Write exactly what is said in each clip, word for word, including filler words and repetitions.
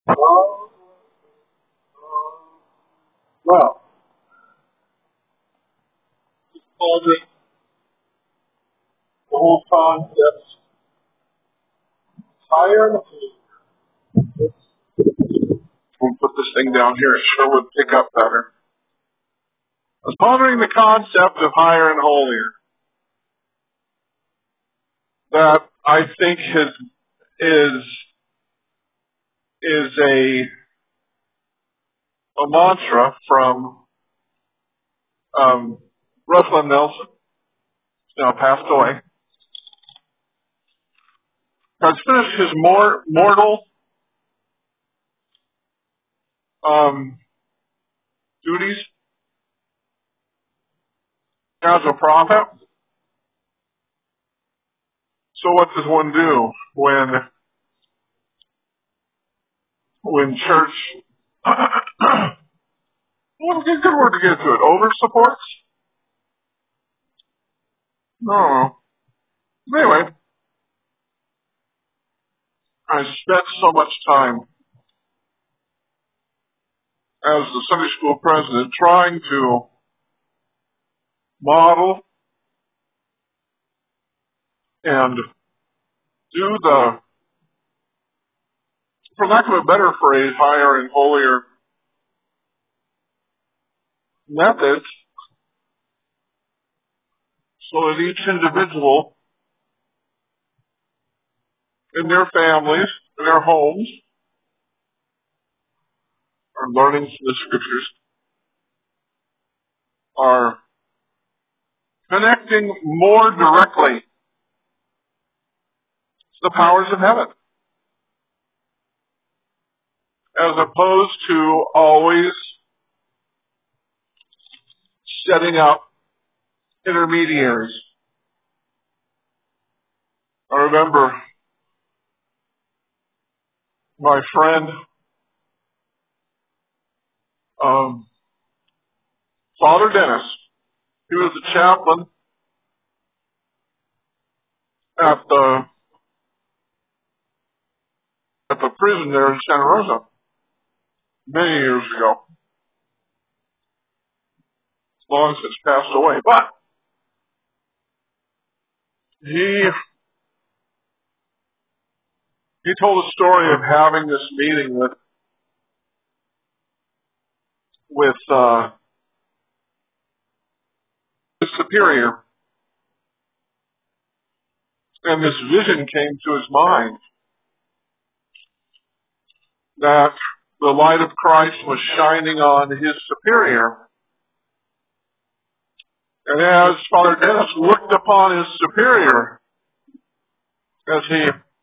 Uh, well, Audrey, the whole concept, higher and we'll put this thing down here. It sure would pick up better. I was pondering the concept of higher and holier that I think is is is a a mantra from um, Russell Nelson, who's now passed away. Has finished his more mortal um, duties as a prophet. So what does one do when when church? Well, it's a good word to get to it. Over supports? No. Anyway, I spent so much time as the Sunday school president trying to model and do the, for lack of a better phrase, higher and holier methods so that each individual in their families, in their homes, are learning from the scriptures, are connecting more directly to the powers of heaven, as opposed to always setting up intermediaries. I remember my friend, um, Father Dennis. He was the chaplain at the at the prison there in Santa Rosa many years ago. As long since passed away. But he he told a story of having this meeting with with uh, his superior, and this vision came to his mind that the light of Christ was shining on his superior. And as Father Dennis looked upon his superior, as he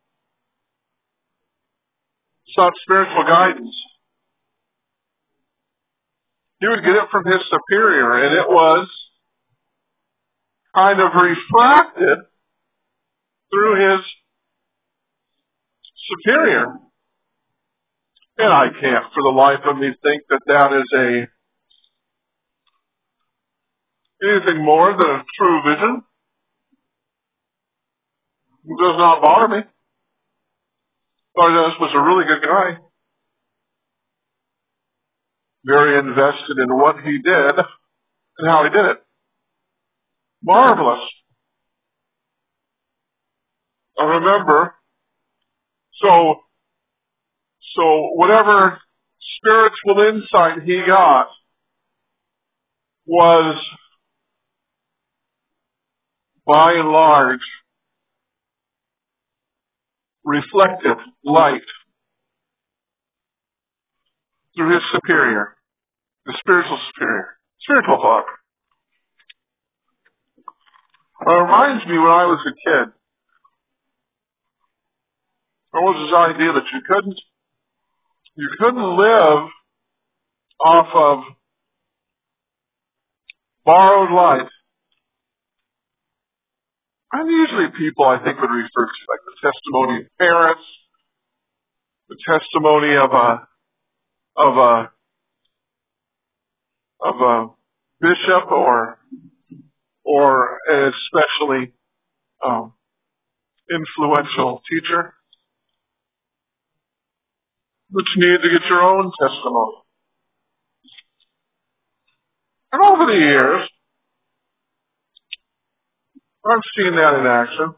sought spiritual guidance, he would get it from his superior, and it was kind of refracted through his superior. And I can't for the life of me think that that is a anything more than a true vision. It does not bother me. Father Dennis was a really good guy. Very invested in what he did and how he did it. Marvelous. I remember, so, so whatever spiritual insight he got was, by and large, reflected light through his superior, the spiritual superior, spiritual father. It reminds me when I was a kid, there was this idea that you couldn't, you couldn't live off of borrowed light. And usually people, I think, would refer to like the testimony of parents, the testimony of a of a of a bishop, or or an especially um, influential teacher. but you need to get your own testimony. And over the years, I've seen that in action.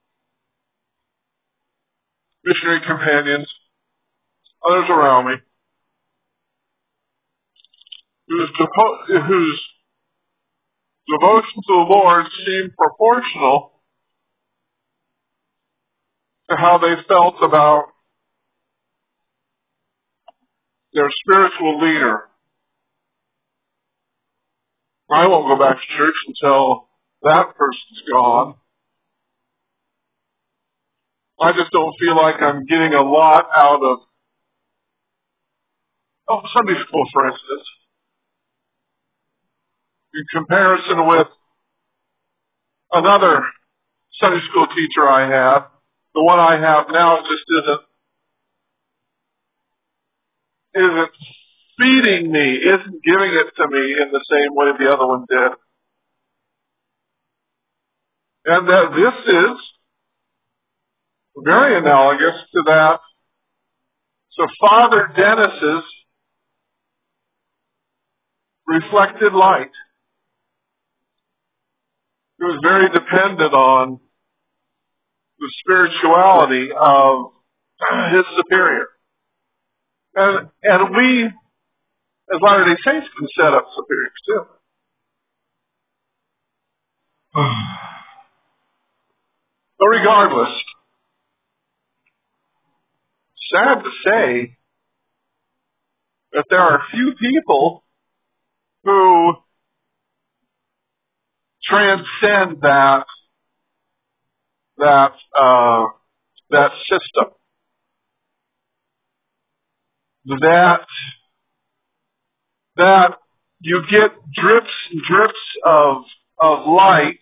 Missionary companions, others around me, whose, depo- whose devotion to the Lord seemed proportional to how they felt about their spiritual leader. I won't go back to church until that person's gone. I just don't feel like I'm getting a lot out of, oh, Sunday school, for instance. In comparison with another Sunday school teacher I had, the one I have now just isn't isn't feeding me, isn't giving it to me in the same way the other one did. And that this is very analogous to that. So Father Dennis's reflected light. He was very dependent on the spirituality of his superior. And and we, as Latter-day Saints, can set up superiors too. But regardless, sad to say that there are few people who transcend that that uh, that system. That that you get drips and drips of of light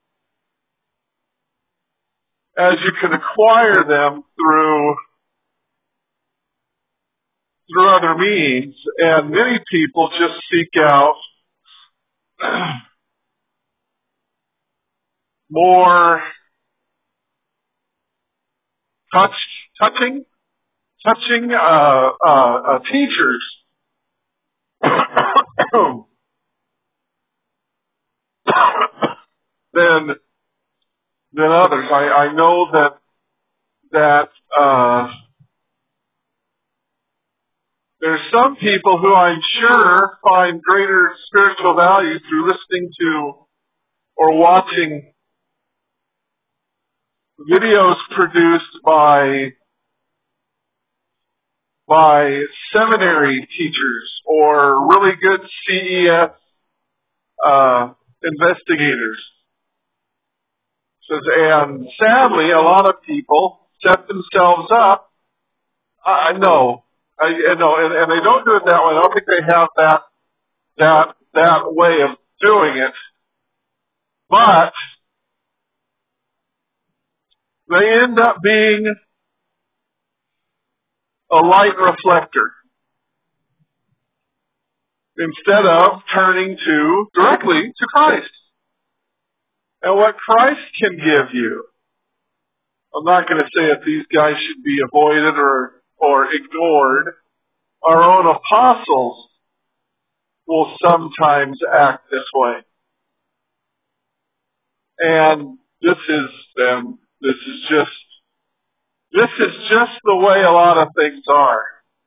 as you can acquire them through through other means, and many people just seek out more touch, touching, touching uh, uh, uh, teachers than than others. I, I know that that uh, there's some people who I'm sure find greater spiritual value through listening to or watching videos produced by by seminary teachers or really good C E S uh, investigators. And sadly, a lot of people set themselves up. I know, I know, and, and they don't do it that way. I don't think they have that that that way of doing it, but they end up being a light reflector instead of turning to directly to Christ and what Christ can give you. I'm not going to say if these guys should be avoided or or ignored. Our own apostles will sometimes act this way, and this is um, this is just this is just the way a lot of things are.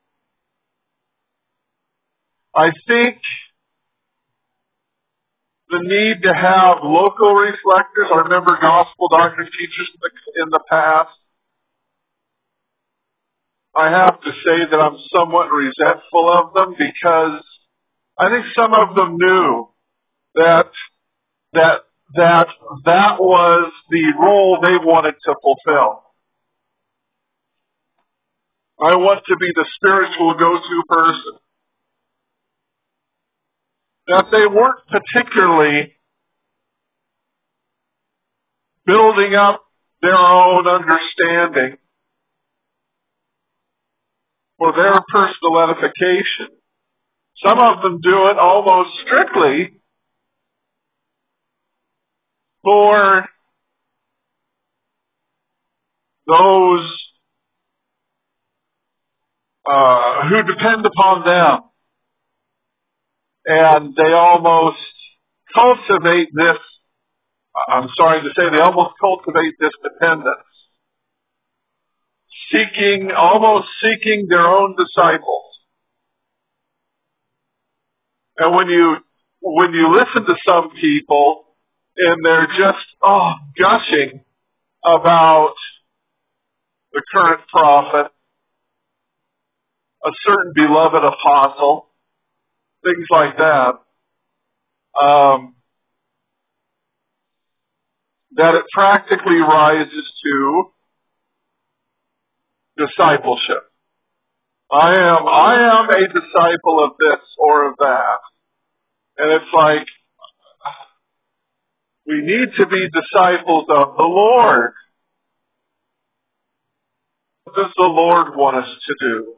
I think the need to have local reflectors. I remember gospel doctrine teachers in the, in the past. I have to say that I'm somewhat resentful of them because I think some of them knew that that that that was the role they wanted to fulfill. I want to be the spiritual go-to person. That they weren't particularly building up their own understanding for their personal edification. Some of them do it almost strictly for those uh, who depend upon them. And they almost cultivate this, I'm sorry to say, they almost cultivate this dependence. Seeking, almost seeking their own disciples. And when you, when you listen to some people, and they're just, oh, gushing about the current prophet, a certain beloved apostle, things like that, um, that it practically rises to discipleship. I am, I am a disciple of this or of that. And it's like, we need to be disciples of the Lord. What does the Lord want us to do?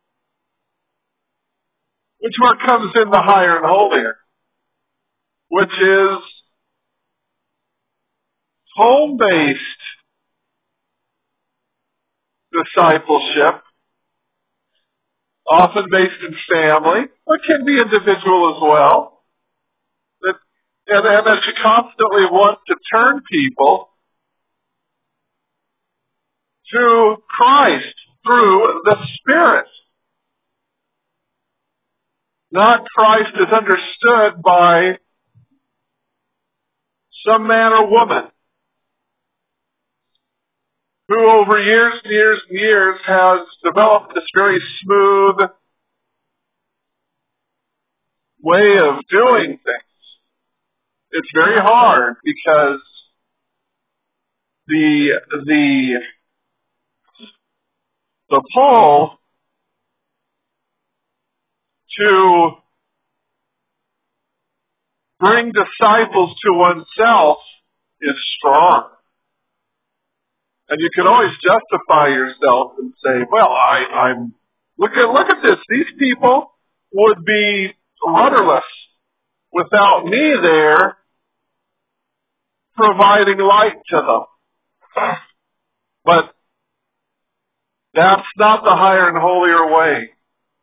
Which one comes in the higher and holier? Which is home-based discipleship, often based in family, but can be individual as well. That, and, and that you constantly want to turn people to Christ through the Spirit. Not Christ is understood by some man or woman who over years and years and years has developed this very smooth way of doing things. It's very hard because the the the pull to bring disciples to oneself is strong. And you can always justify yourself and say, well, I, I'm, look at, look at this. These people would be rudderless without me there providing light to them. But that's not the higher and holier way.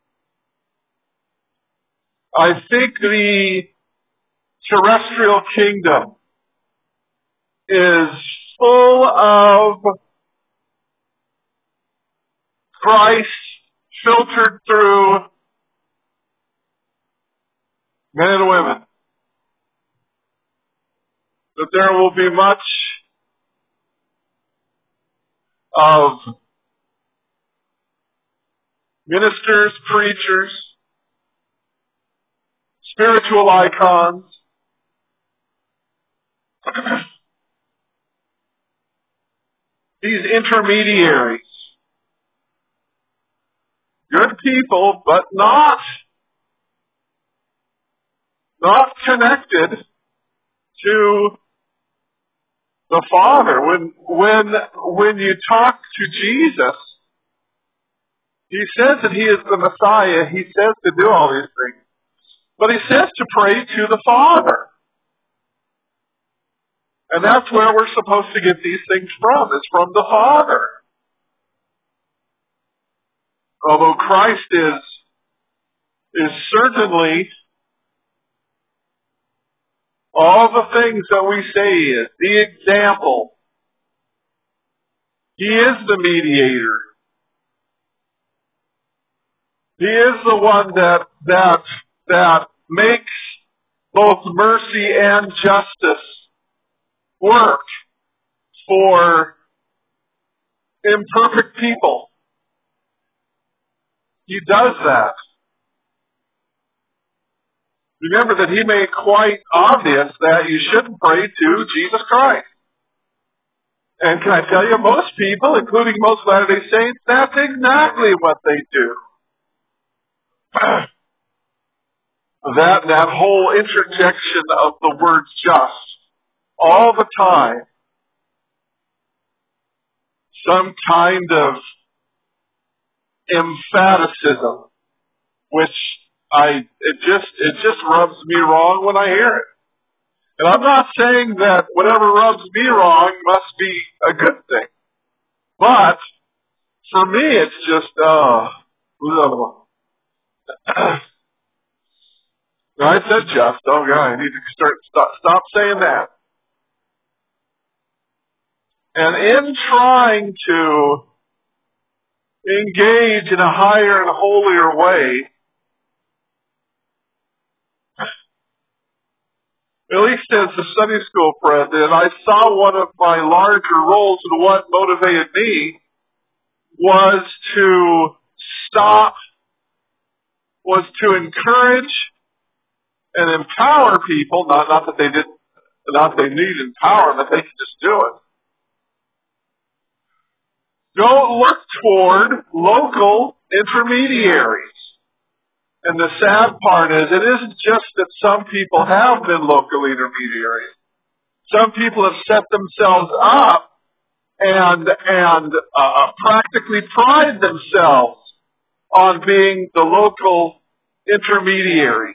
I think the terrestrial kingdom is full of Christ filtered through men and women. That there will be much of ministers, preachers, spiritual icons, these intermediaries, good people, but not, not connected to the Father. When, when, when you talk to Jesus, He says that He is the Messiah. He says to do all these things. But He says to pray to the Father. And that's where we're supposed to get these things from. It's from the Father. Although Christ is, is certainly all the things that we say is the example. He is the mediator. He is the one that, that, that makes both mercy and justice work for imperfect people. He does that. Remember that He made quite obvious that you shouldn't pray to Jesus Christ. And can I tell you, most people, including most Latter-day Saints, that's exactly what they do. that, that whole interjection of the word just, all the time, some kind of emphaticism, which I, it just, it just rubs me wrong when I hear it. And I'm not saying that whatever rubs me wrong must be a good thing. But, for me, it's just, uh, Who's the other one? No, I said just. Oh, God, I need to start, stop, stop saying that. And in trying to engage in a higher and holier way, at least as the Sunday school president, I saw one of my larger roles, and what motivated me was to stop, was to encourage and empower people, not, not that they didn't, not that they need empowerment, they can just do it. Don't look toward local intermediaries. And the sad part is, it isn't just that some people have been local intermediaries. Some people have set themselves up and and uh, practically pride themselves on being the local intermediaries.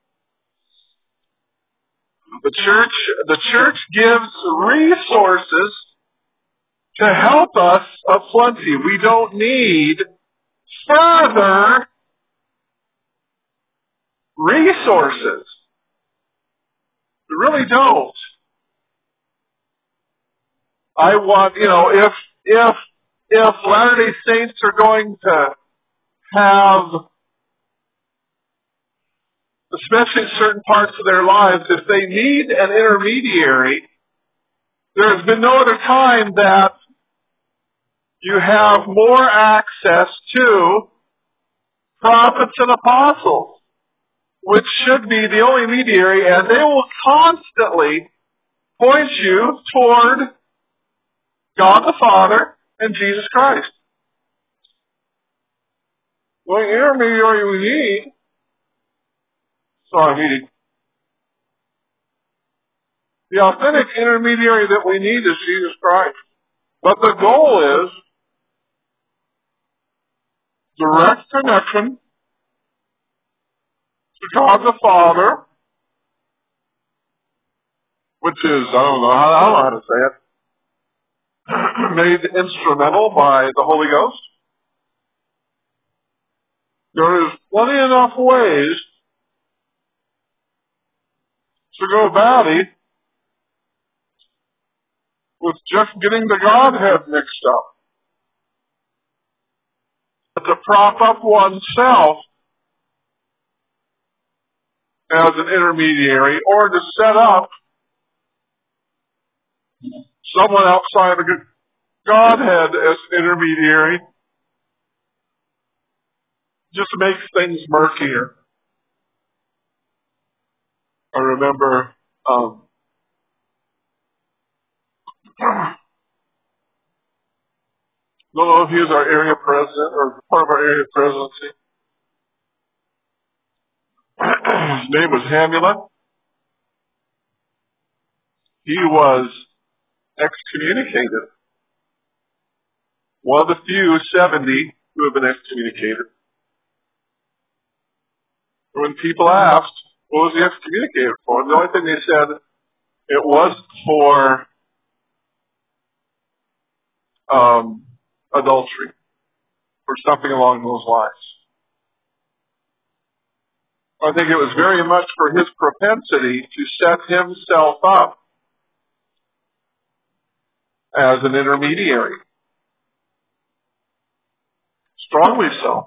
The church, the church gives resources to help us aplenty. We don't need further resources. We really don't. I want, you know, if if if Latter-day Saints are going to have, especially in certain parts of their lives, if they need an intermediary, there has been no other time that you have more access to prophets and apostles, which should be the only mediator, and they will constantly point you toward God the Father and Jesus Christ. The only intermediary we need, sorry, meeting. The authentic intermediary that we need is Jesus Christ. But the goal is direct connection to God the Father, which is, I don't know how, I don't know how to say it, made instrumental by the Holy Ghost. There is plenty enough ways to go about it with just getting the Godhead mixed up. To prop up oneself as an intermediary, or to set up someone outside of Godhead as an intermediary, just makes things murkier. I remember um, I don't know if he was our area president or part of our area presidency. His name was Hamulin. He was excommunicated. One of the few, seventy, who have been excommunicated. When people asked, what was he excommunicated for? The only thing they said, it was for um, adultery, or something along those lines. I think it was very much for his propensity to set himself up as an intermediary. Strongly so.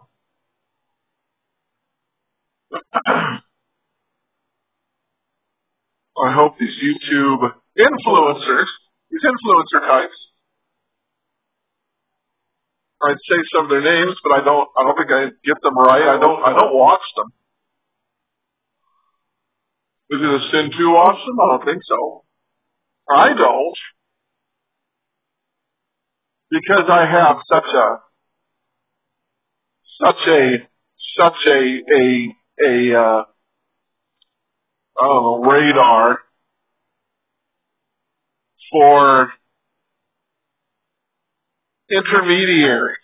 I hope these YouTube influencers, these influencer types, I'd say some of their names, but I don't. I don't think I get them right. I don't. I don't watch them. Is it a sin to watch them? I don't think so. I don't, because I have such a, such a, such a a a. Uh, I don't know, radar for intermediaries.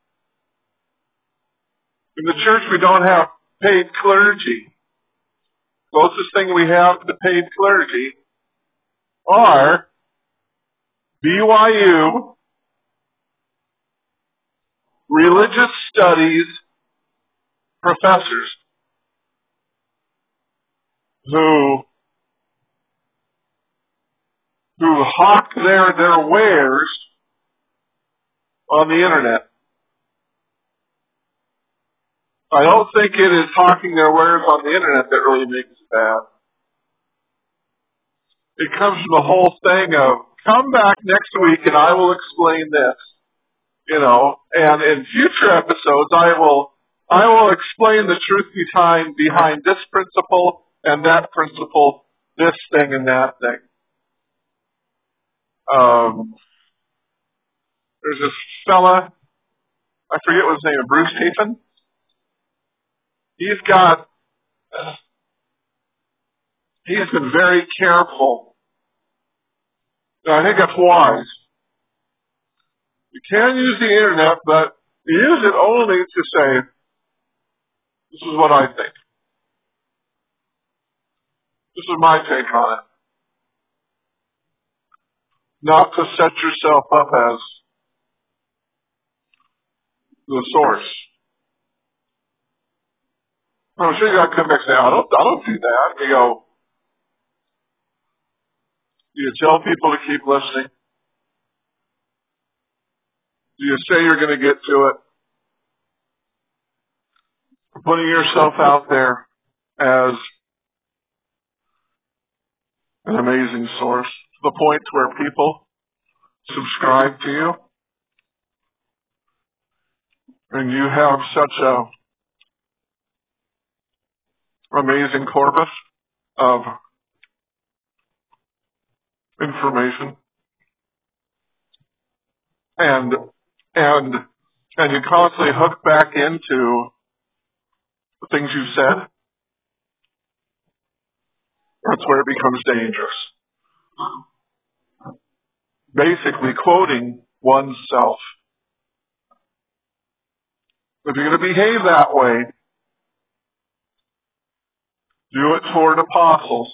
In the church, we don't have paid clergy. Closest thing we have to paid clergy are B Y U, religious studies, professors who who hawk their, their wares on the internet. I don't think it is hawking their wares on the internet that really makes it bad. It comes from the whole thing of, come back next week and I will explain this. You know, and in future episodes I will I will explain the truth behind behind this principle and that principle, this thing and that thing. Um, there's this fella, I forget what his name is, Bruce Hafen. He's got, he's been very careful. And I think that's wise. You can use the internet, but you use it only to say, this is what I think. This is my take on it. Not to set yourself up as the source. I'm sure you got to come back and say, I don't, I don't do that. You go, do you tell people to keep listening? Do you say you're going to get to it? Putting yourself out there as an amazing source to the point where people subscribe to you and you have such a amazing corpus of information and and and you constantly hook back into the things you said. That's where it becomes dangerous. Basically quoting oneself. If you're going to behave that way, do it toward apostles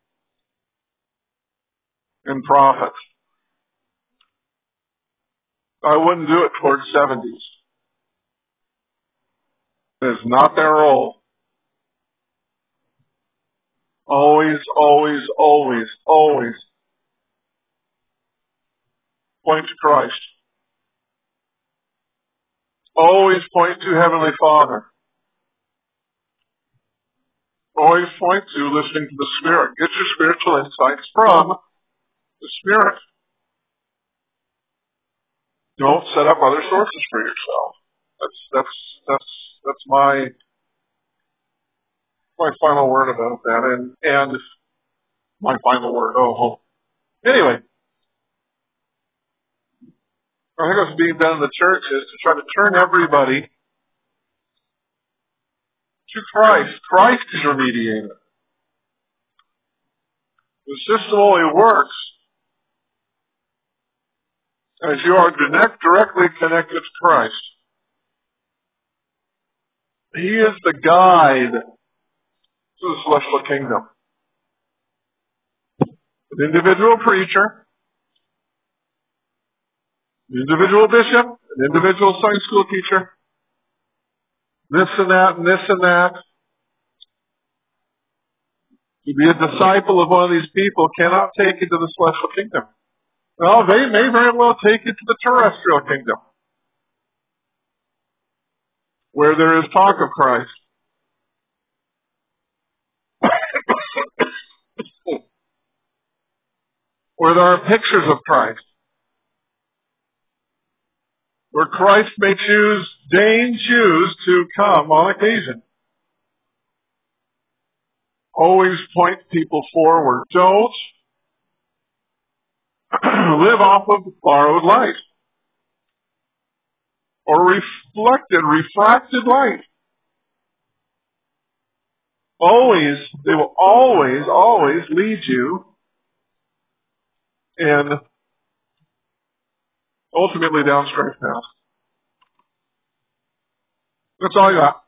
and prophets. I wouldn't do it toward seventies. It's not their role. Always, always, always, always point to Christ. Always point to Heavenly Father. Always point to listening to the Spirit. Get your spiritual insights from the Spirit. Don't set up other sources for yourself. That's that's that's that's my my final word about that. And and my final word. Oh, oh. Anyway, I think what's being done in the church is to try to turn everybody to Christ. Christ is your mediator. The system only works as you are connect, directly connected to Christ. He is the guide to the celestial kingdom. An individual preacher, an individual bishop, an individual Sunday school teacher, this and that and this and that. To be a disciple of one of these people cannot take you to the celestial kingdom. Well, they may very well take you to the terrestrial kingdom, where there is talk of Christ. Where there are pictures of Christ. Where Christ may choose, deign choose to come on occasion. Always point people forward. Don't live off of borrowed light. Or reflected, refracted light. Always, they will always, always lead you in ultimately down straight path. That's all I got.